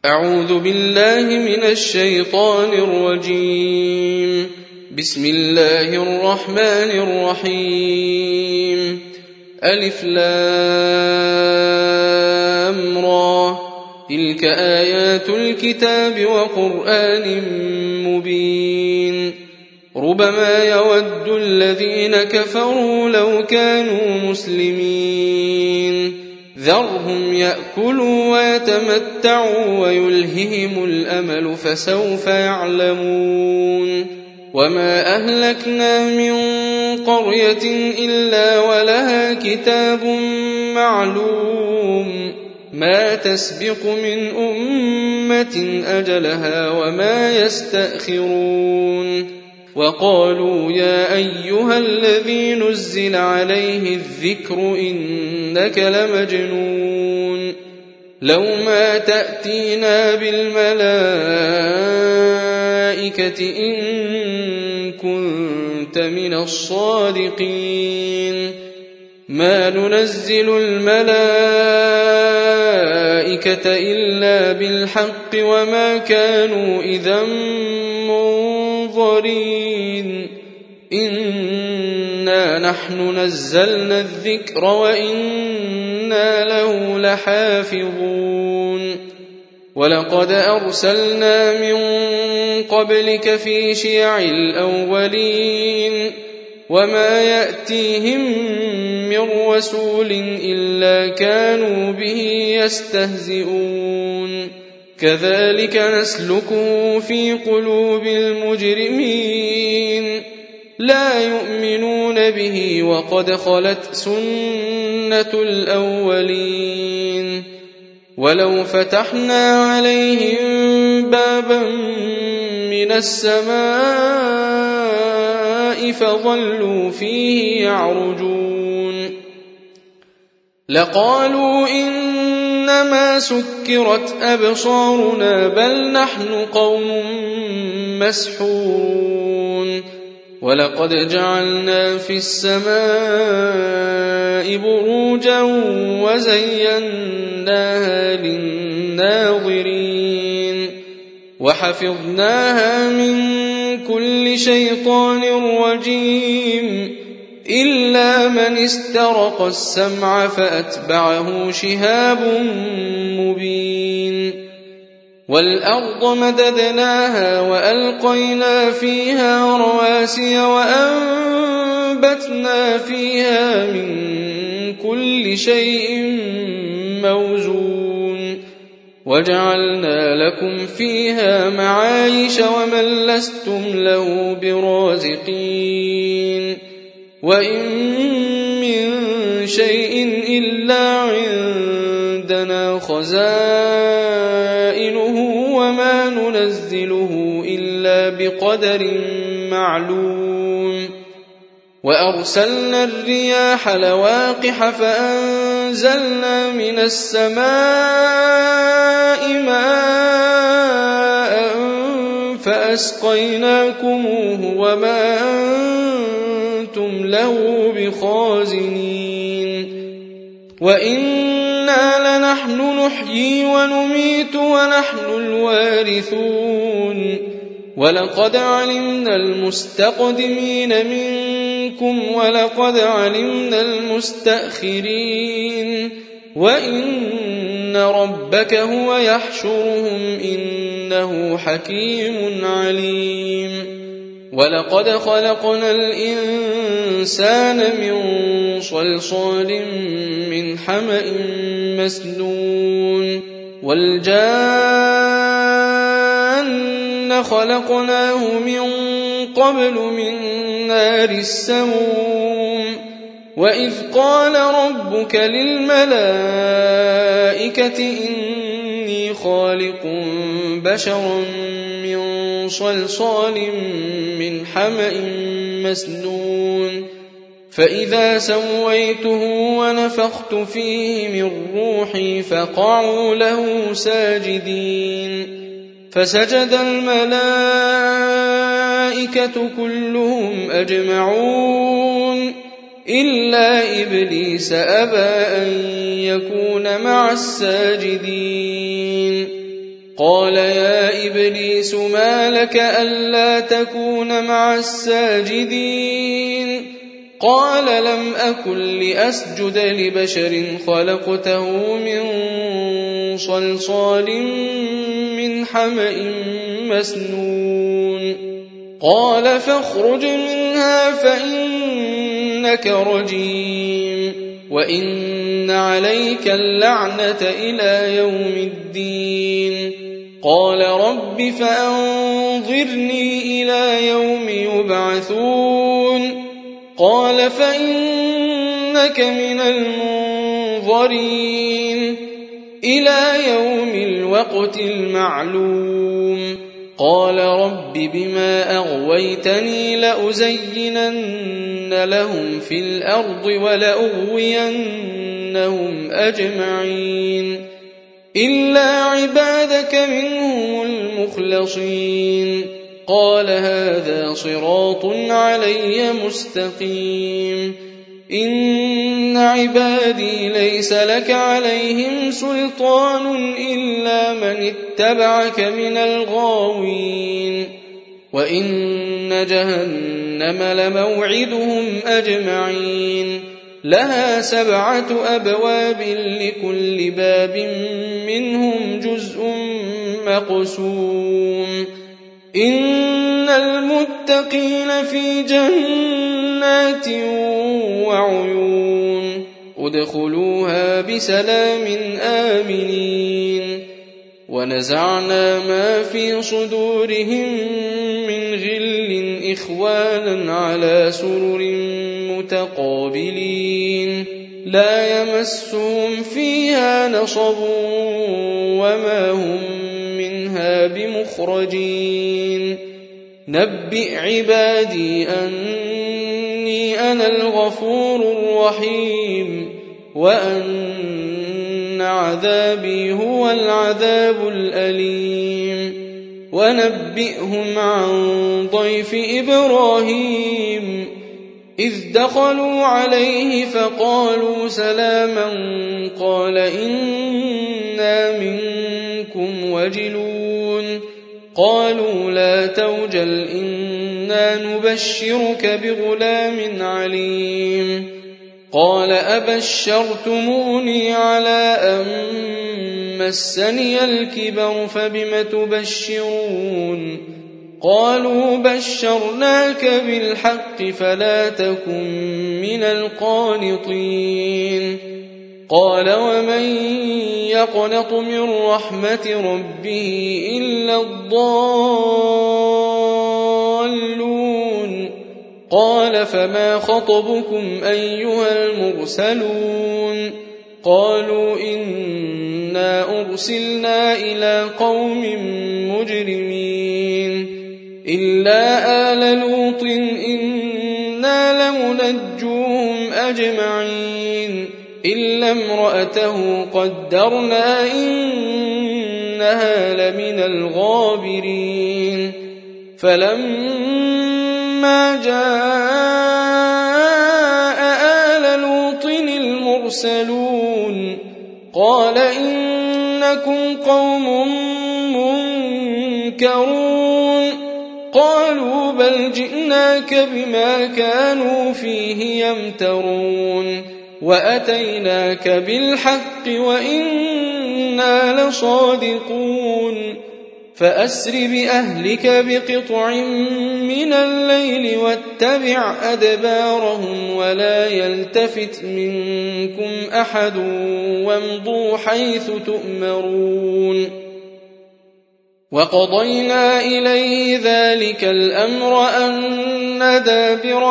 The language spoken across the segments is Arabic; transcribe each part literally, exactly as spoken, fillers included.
أعوذ بالله من الشيطان الرجيم. بسم الله الرحمن الرحيم. ألف لام را، تلك آيات الكتاب وقرآن مبين. ربما يود الذين كفروا لو كانوا مسلمين. ذرهم يأكلوا ويتمتعوا ويلههم الأمل فسوف يعلمون. وما أهلكنا من قرية إلا ولها كتاب معلوم، ما تسبق من أمة أجلها وما يستأخرون. وقالوا يا أيها الذي نزل عليه الذكر إنك لمجنون، لو ما تأتينا بالملائكة إن كنت من الصادقين. ما ننزل الملائكة إلا بالحق وما كانوا إذا منظرين. إنا نحن نزلنا الذكر وإنا له لحافظون. ولقد أرسلنا من قبلك في شيع الأولين، وما يأتيهم من رسول إلا كانوا به يستهزئون. كذلك نسلكه في قلوب المجرمين، لا يؤمنون به وقد خلت سنة الأولين. ولو فتحنا عليهم بابا من السماء فظلوا فيه يعرجون لقالوا إنما سكرت أبصارنا بل نحن قوم مسحورون. ولقد جعلنا في السماء بروجا وزيناها للناظرين وحفظناها من كل شيطان رجيم إلا من استرق السمع فأتبعه شهاب مبين. والأرض مددناها وألقينا فيها رواسي وأنبتنا فيها من كل شيء موزون وجعلنا لكم فيها معايش ومن لستم له برازقين. وإن من شيء إلا عندنا خزائنه وما ننزله إلا بقدر معلوم. وأرسلنا الرياح لواقح فأنزلنا من السماء ماء فأسقيناكموه وما أنتم له بخازنين. وإنا لنحن نحيي ونميت ونحن الوارثون. ولقد علمنا المستقدمين منكم ولقد علمنا المستأخرين وإن ربك هو يحشرهم إنه حكيم عليم. ولقد خلقنا الإنسان من صلصال من حمأ مسنون والجان خلقناه من قبل من نار السموم. وإذ قال ربك للملائكة إني خالق بشرا من صلصال من حمأ مسنون فإذا سويته ونفخت فيه من روحي فقعوا له ساجدين. فسجد الملائكة كلهم أجمعون إلا إبليس أبى أن يكون مع الساجدين. قال يا إبليس ما لك ألا تكون مع الساجدين قال لم أكن لأسجد لبشر خلقته من صلصال من حمأ مسنون قال فاخرج منها فإنك رجيم وإن عليك اللعنة إلى يوم الدين قال رب فأنظرني إلى يوم يبعثون قال فإنك من المنظرين إلى يوم الوقت المعلوم قال رب بما أغويتني لأزينن لهم في الأرض ولأغوينهم أجمعين إلا عبادك منهم المخلصين قال هذا صراط علي مستقيم إن عبادي ليس لك عليهم سلطان إلا من اتبعك من الغاوين وإن جهنم لموعدهم أجمعين لها سبعة أبواب لكل باب منهم جزء مقسوم إن المتقين في جنات وعيون ادخلوها بسلام آمنين ونزعنا ما في صدورهم من غل إخوانا على سرر متقابلين لا يمسهم فيها نصب وما هم منها بمخرجين نبئ عبادي أني أنا الغفور الرحيم وأن عذابي هو العذاب الأليم ونبئهم عن ضيف إبراهيم إذ دخلوا عليه فقالوا سلاما قال إنا منكم وجلون قالوا لا توجل إنا نبشرك بغلام عليم قال أبشرتموني على أن مسني الكبر فبم تبشرون قالوا بشرناك بالحق فلا تكن من القانطين قال ومن يقنط من رحمة ربه إلا الضالون قال فما خطبكم أيها المرسلون قالوا إنا أرسلنا إلى قوم مجرمين إلا آل لوط إنا لمنجوهم أجمعين إلا امرأته قدرنا إنها لمن الغابرين فلما جاء آل لوط المرسلون قال إنكم قوم منكرون قالوا بل جئناك بما كانوا فيه يمترون وأتيناك بالحق وإنا لصادقون فأسر بأهلك بقطع من الليل واتبع أدبارهم ولا يلتفت منكم أحد وامضوا حيث تؤمرون وقضينا إليه ذلك الأمر أن دابر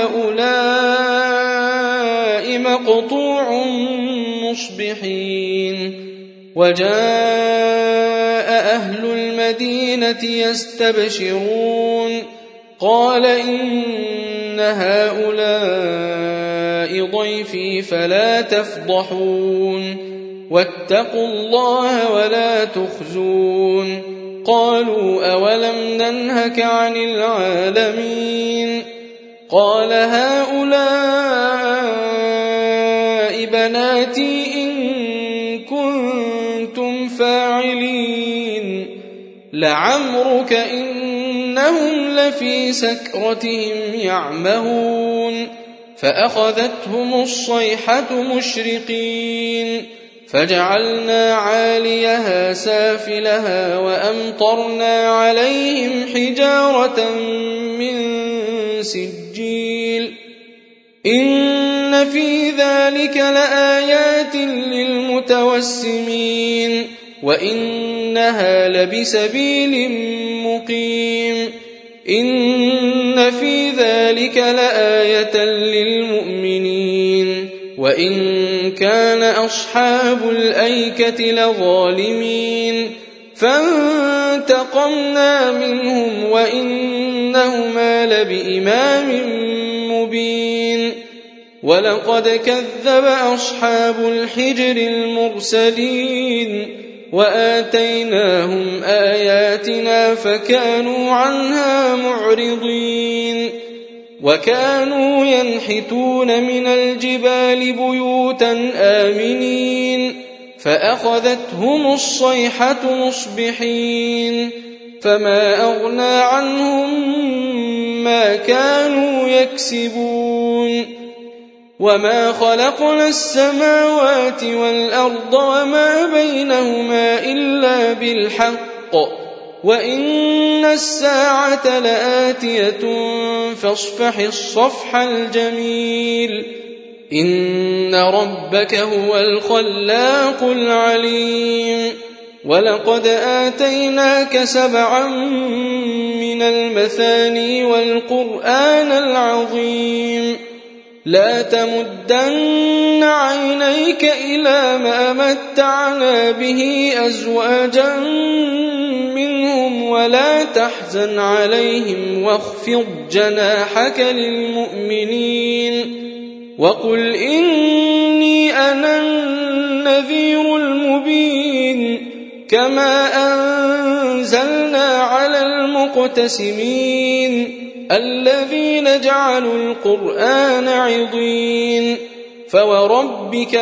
هؤلاء مقطوع مصبحين وجاء أهل المدينة يستبشرون قال إن هؤلاء ضيفي فلا تفضحون واتقوا الله ولا تخزون قالوا أولم ننهك عن العالمين قال هؤلاء بناتي إن كنتم فاعلين لعمرك إنهم لفي سكرتهم يعمهون فأخذتهم الصيحة مشرقين فجعلنا عاليها سافلها وأمطرنا عليهم حجارة من سجيل إن في ذلك لآيات للمتوسمين وإنها لبسبيل مقيم إن في ذلك لآية للمؤمنين وإن كان أصحاب الأيكة لظالمين فانتقمنا منهم وإنهما لبإمام مبين ولقد كذب أصحاب الحجر المرسلين وآتيناهم آياتنا فكانوا عنها معرضين وكانوا ينحتون من الجبال بيوتا آمنين فأخذتهم الصيحة مصبحين فما أغنى عنهم ما كانوا يكسبون وما خلقنا السماوات والأرض وما بينهما إلا بالحق وإن الساعة لآتية فاصفح الصفح الجميل إن ربك هو الخلاق العليم ولقد آتيناك سبعا من المثاني والقرآن العظيم لا تمدن عينيك إلى ما متعنا به أزواجا منهم ولا تحزن عليهم واخفض جناحك للمؤمنين وقل إني أنا النذير المبين كما أنزلنا على المقتسمين الذين جعلوا القرآن عضين فوربك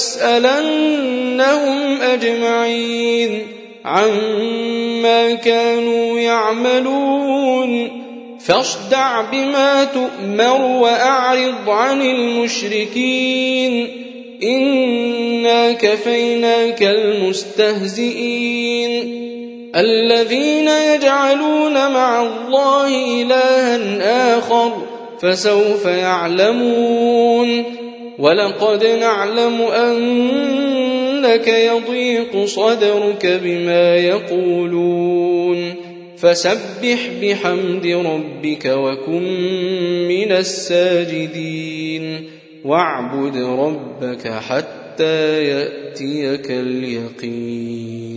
لنسألنهم أجمعين عما كانوا يعملون فاصدع بما تؤمر وأعرض عن المشركين إنا كفيناك المستهزئين الذين يجعلون مع الله إلها آخر فسوف يعلمون ولقد نعلم أنك يضيق صدرك بما يقولون فسبح بحمد ربك وكن من الساجدين واعبد ربك حتى يأتيك اليقين.